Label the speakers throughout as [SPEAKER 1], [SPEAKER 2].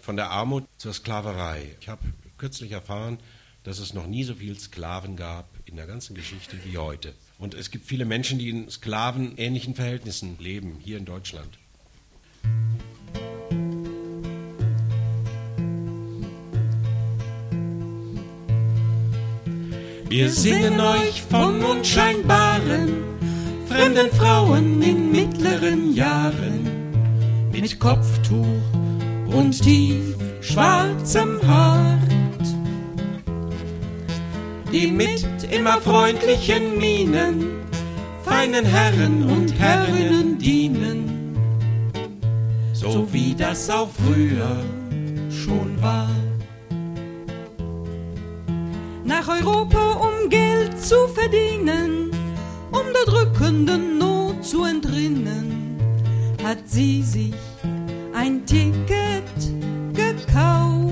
[SPEAKER 1] von der Armut zur Sklaverei. Ich habe kürzlich erfahren, dass es noch nie so viele Sklaven gab in der ganzen Geschichte wie heute. Und es gibt viele Menschen, die in sklavenähnlichen Verhältnissen leben, hier in Deutschland.
[SPEAKER 2] Wir singen euch von unscheinbaren, fremden Frauen in mittleren Jahren, mit Kopftuch und tief schwarzem Haar, die mit immer freundlichen Mienen feinen Herren und Herrinnen dienen, so wie das auch früher schon war. Nach Europa, um Geld zu verdienen, um der drückenden Not zu entrinnen, hat sie sich ein Ticket gekauft.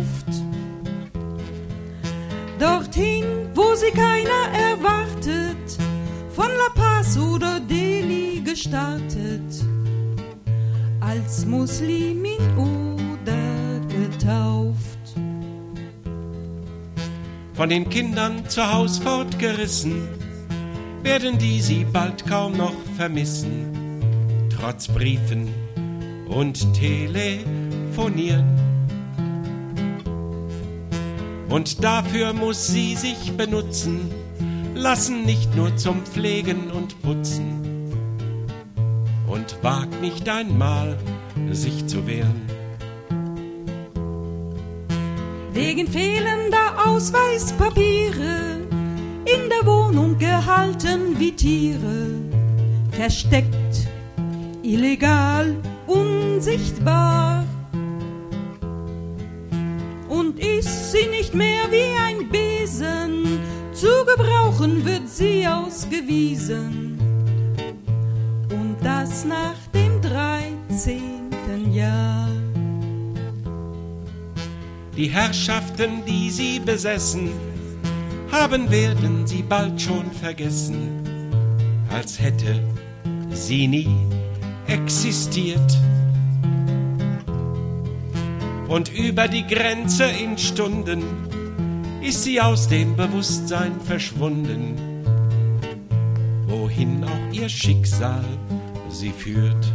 [SPEAKER 2] Dorthin, wo sie keiner erwartet, von La Paz oder Delhi gestartet, als Muslimin oder getauft.
[SPEAKER 1] Von den Kindern zu Haus fortgerissen, werden die sie bald kaum noch vermissen, trotz Briefen und Telefonieren. Und dafür muss sie sich benutzen lassen, nicht nur zum Pflegen und Putzen, und wagt nicht einmal, sich zu wehren.
[SPEAKER 2] Wegen fehlender Ausweispapiere, in der Wohnung gehalten wie Tiere, versteckt, illegal, unsichtbar. Und ist sie nicht mehr wie ein Besen, zu gebrauchen wird sie ausgewiesen. Und das nach dem 13. Jahr.
[SPEAKER 1] Die Herrschaften, die sie besessen haben, werden sie bald schon vergessen, als hätte sie nie existiert. Und über die Grenze in Stunden ist sie aus dem Bewusstsein verschwunden, wohin auch ihr Schicksal sie führt.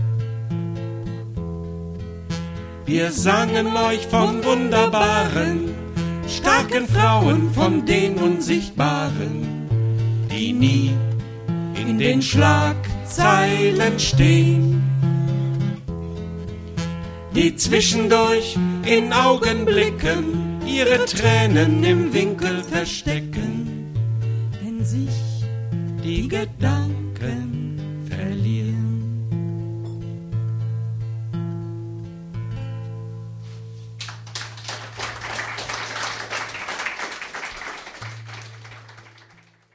[SPEAKER 1] Wir sangen euch von wunderbaren, starken Frauen, von den Unsichtbaren, die nie in den Schlagzeilen stehen, die zwischendurch in Augenblicken ihre Tränen im Winkel verstecken,
[SPEAKER 2] wenn sich
[SPEAKER 1] die Gedanken verlieren.